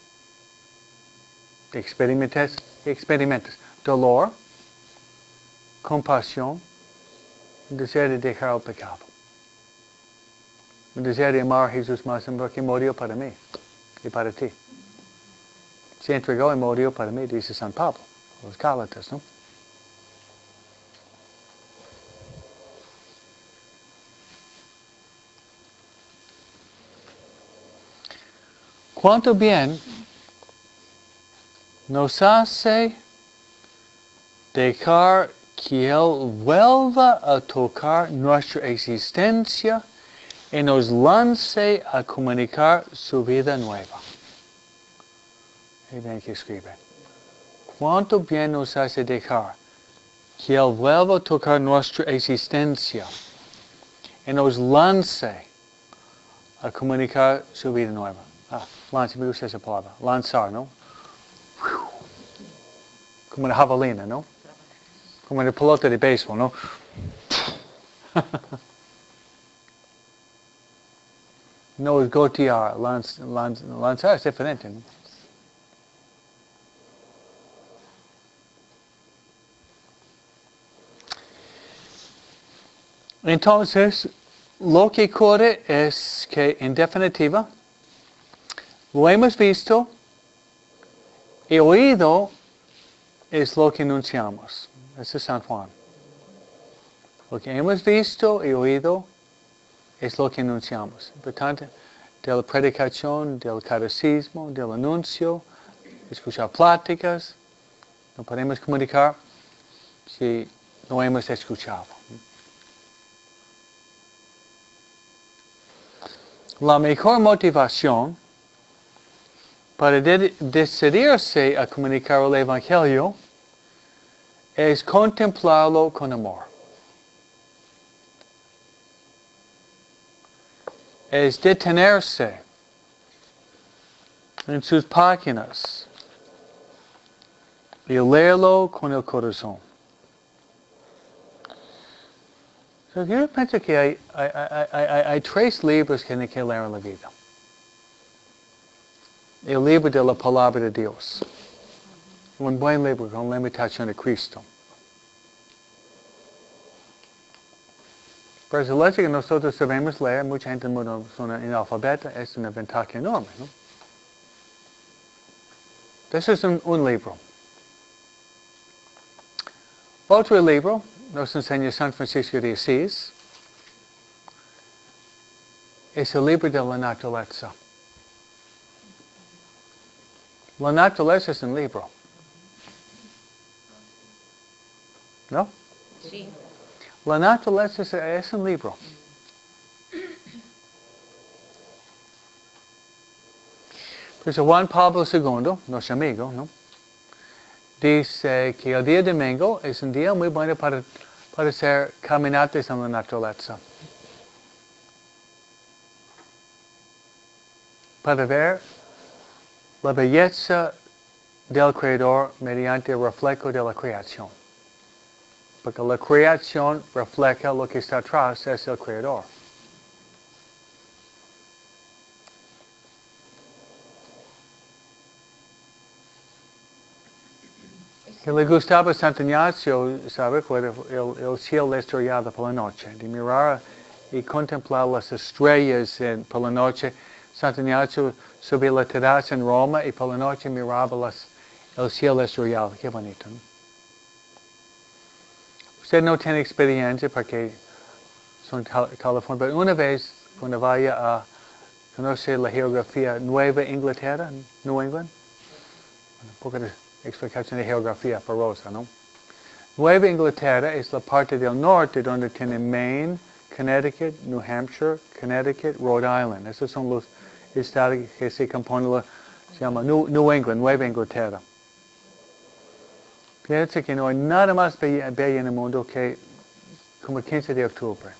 [SPEAKER 1] Experimentes, experimentes dolor, compasión, un deseo de dejar el pecado. Un deseo de amar a Jesús más porque murió para mí y para ti. Se entregó y murió para mí, dice San Pablo, los Gálatas, ¿no? cuánto bien nos hace dejar que Él vuelva a tocar nuestra existencia y nos lance a comunicar su vida nueva. Y ven que escribe. Cuánto bien nos hace dejar que Él vuelva a tocar nuestra existencia y nos lance a comunicar su vida nueva. Ah, lance, me gusta esa palabra. Lanzar, ¿no? Como una jabalina, ¿no? Como una pelota de béisbol, ¿no? No es gotear, lanz, lanz, lanzar es diferente, ¿no? Entonces, lo que ocurre es que, en definitiva, lo hemos visto y oído es lo que anunciamos. Ese es San Juan. Lo que hemos visto y oído es lo que anunciamos. Importante, de la predicación, del catecismo, del anuncio, escuchar pláticas. No podemos comunicar si no hemos escuchado. La mejor motivación para de- decidirse a comunicar el Evangelio es contemplarlo con amor. Es detenerse en sus páginas y leerlo con el corazón. So, yo pienso que hay, hay, hay, hay, hay tres libros que hay que leer en la vida. El libro de la palabra de Dios. Un buen libro con la imitación de Cristo. Pero el hecho que nosotros sabemos leer, mucha gente no son analfabeta, es una ventaja enorme, ¿no? Ese es un, un libro. Otro libro nos enseña San Francisco de Asís. Es el libro de la naturaleza. La naturaleza es un libro. ¿No?
[SPEAKER 2] Sí.
[SPEAKER 1] La naturaleza es, es un libro. Pues Juan Pablo segundo, nuestro amigo, ¿no? Dice que el día domingo es un día muy bueno para, para hacer caminatas en la naturaleza. Para ver la belleza del Creador mediante el reflejo de la creación. Porque la creación refleja lo que está atrás, es el Creador. Que le gustaba a Santo Ignacio, ¿sabe? El, el cielo estrellado por la noche. De mirar y contemplar las estrellas en, por la noche. Santo Ignacio subía la terraza en Roma y por la noche miraba las, el cielo estrellado. Qué bonito, ¿no? Usted no tiene experiencia porque son California, pero una vez cuando vaya a conocer la geografía Nueva Inglaterra, New England, un poco de explicación de geografía para Rosa, ¿no? Nueva Inglaterra es la parte del norte donde tiene Maine, Connecticut, New Hampshire, Connecticut, Rhode Island. Esos son los estados que se componen, la, se llama New, New England, Nueva Inglaterra. Piensa que no hay nada más bello en el mundo que como el quince de octubre.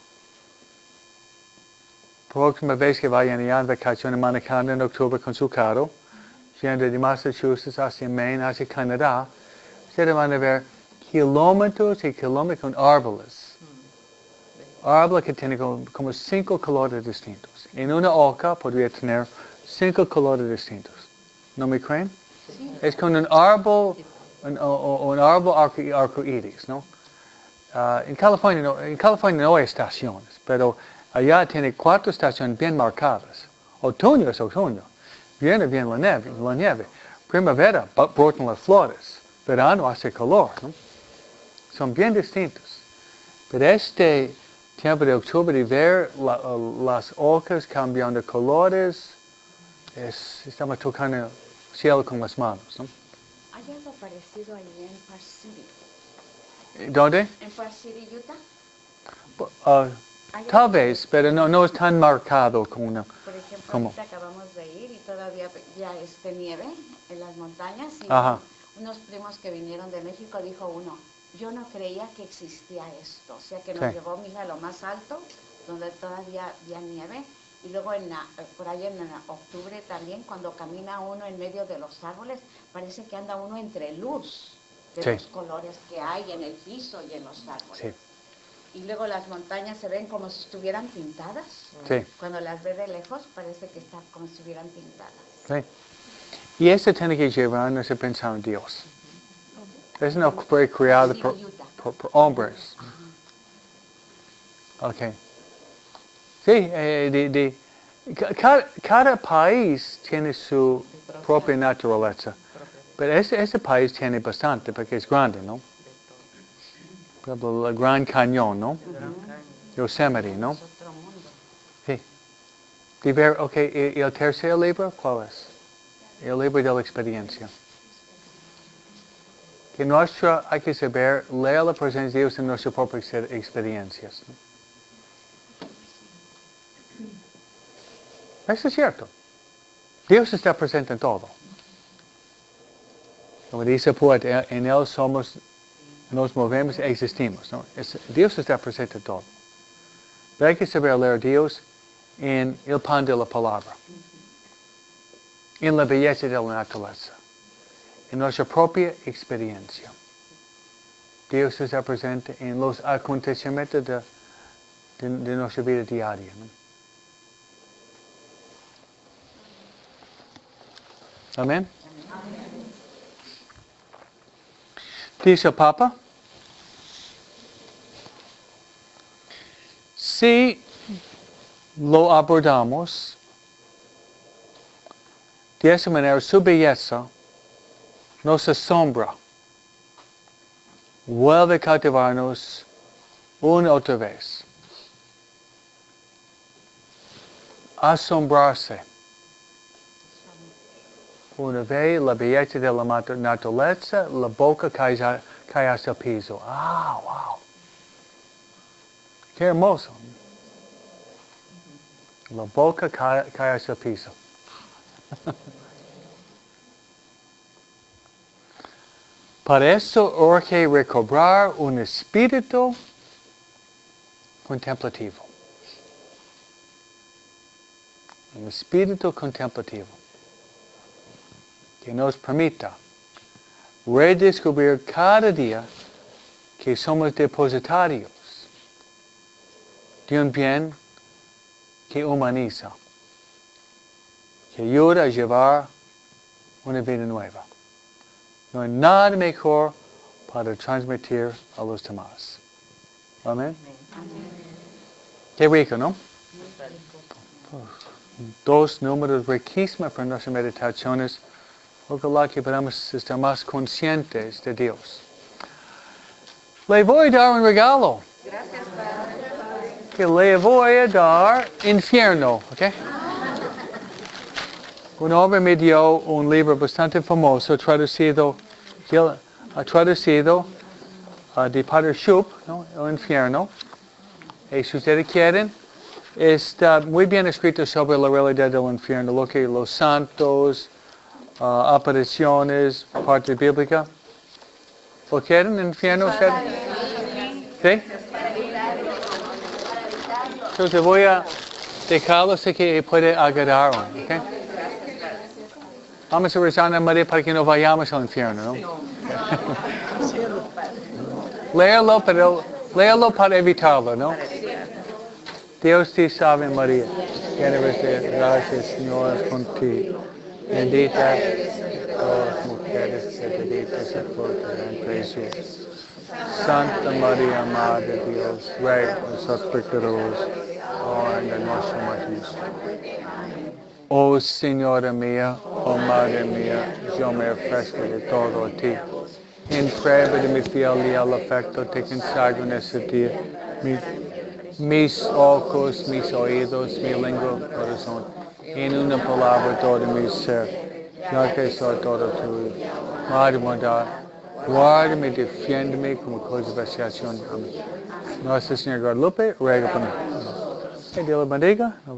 [SPEAKER 1] Próxima vez que vayan allá en vacaciones manejando en octubre con su carro, yendo de Massachusetts hacia Maine, hacia Canadá, ustedes van a ver kilómetros y kilómetros con árboles. Árboles que tienen como, como cinco colores distintos. En una hoja podría tener cinco colores distintos. ¿No me creen?
[SPEAKER 2] Sí.
[SPEAKER 1] Es con un árbol, un, un árbol arco, arcoíris, ¿no? Uh, en, California no, en California no hay estaciones, pero allá tiene cuatro estaciones bien marcadas. Otoño es otoño. Viene bien la nieve, la nieve. Primavera brotan las flores. Verano hace calor, ¿no? Son bien distintos. Pero este tiempo de octubre de ver la, uh, las hojas cambiando colores, Es, estamos tocando el cielo con las manos, ¿no?
[SPEAKER 2] Hay algo parecido ahí en Park City.
[SPEAKER 1] ¿Dónde?
[SPEAKER 2] En Park City, Utah.
[SPEAKER 1] Uh,
[SPEAKER 2] Hay
[SPEAKER 1] tal
[SPEAKER 2] algo
[SPEAKER 1] vez, pero no, no es tan marcado como una...
[SPEAKER 2] Por ejemplo,
[SPEAKER 1] ¿Cómo?
[SPEAKER 2] ahorita acabamos de ir y todavía ya este nieve en las montañas y
[SPEAKER 1] Ajá.
[SPEAKER 2] unos primos que vinieron de México dijo uno, yo no creía que existía esto, o sea que nos
[SPEAKER 1] Sí.
[SPEAKER 2] llevó mi hija a lo más alto, donde todavía había nieve y luego en la- por ahí en la- octubre también cuando camina uno en medio de los árboles parece que anda uno entre luz de
[SPEAKER 1] Sí.
[SPEAKER 2] los colores que hay en el piso y en los árboles.
[SPEAKER 1] Sí,
[SPEAKER 2] Y luego las montañas se ven como si estuvieran pintadas.
[SPEAKER 1] sí,
[SPEAKER 2] Cuando las ve de lejos parece que están como si estuvieran pintadas.
[SPEAKER 1] sí. Y eso tiene que llevarnos a pensar en Dios. Eso no fue creado por, por, por hombres. Ok. Sí, eh, de, de, cada, cada país tiene su propia naturaleza. Pero ese, ese país tiene bastante porque es grande, ¿no? Por ejemplo, el Gran Cañón, ¿no? Yosemite, ¿no?
[SPEAKER 2] Es otro mundo.
[SPEAKER 1] Sí. De ver, ok, ¿y, y el tercer libro cuál es? El libro de la experiencia. Que nuestra, hay que saber leer la presencia de Dios en nuestras propias experiencias, ¿no? Eso es cierto. Dios está presente en todo. Como dice el poeta, en Él somos, nos movemos, existimos, ¿no? Es, Dios está presente en todo. Pero hay que saber leer a Dios en el pan de la palabra, en la belleza de la naturaleza, en nuestra propia experiencia. Dios está presente en los acontecimientos de, de, de nuestra vida diaria, ¿no? Amén. Dice el Papa, si lo abordamos de esa manera, su belleza nos asombra, vuelve a cautivarnos una otra vez. Asombrarse. Una vez la belleza de la naturaleza, la boca cae, cae hasta el piso. Ah, wow. Qué hermoso. La boca cae, cae hasta el piso. Para eso urge recobrar un espíritu contemplativo. Un espíritu contemplativo que nos permita redescubrir cada día que somos depositarios de un bien que humaniza, que ayuda a llevar una vida nueva. No hay nada mejor para transmitir a los demás. Amén. Qué rico, ¿no? Dos números riquísimos para nuestras meditaciones. Ojalá que podamos estar más conscientes de Dios. Le voy a dar un regalo.
[SPEAKER 3] Gracias, Padre.
[SPEAKER 1] Que le voy a dar infierno, ¿ok? Un hombre me dio un libro bastante famoso, traducido, traducido uh, de Padre Schupp, ¿no? El infierno. Y si ustedes quieren, está muy bien escrito sobre la realidad del infierno, lo que los santos, uh, apariciones, parte bíblica. ¿Lo quieren, el infierno? ¿Ustedes? ¿Sí? Entonces voy a dejarlo así que puede agarrar uno, ¿ok? Vamos a rezar a María para que no vayamos al infierno, ¿no? Léalo, pero léalo para evitarlo, ¿no? Dios te salve María, llena eres de gracia, Señor es contigo. Bendita eres entre todas las mujeres, y bendito es el fruto de tu vientre Jesús. Santa María, Madre de Dios, ruega por nosotros pecadores, ahora en la nuestra muerte. Oh Señora mía, oh Madre mía, yo me ofrezco de todo a ti. En prueba de mi fiel y al afecto te consagro en este día mis, mis ojos, mis oídos, mi lengua, corazón en una palabra todo mi ser, ya que soy todo tuyo. Madre bondad, guárdame, defiéndeme como cosa de salvación. Amén. Nuestra Señora Guadalupe, ruega por nosotros. Que Dios la bendiga.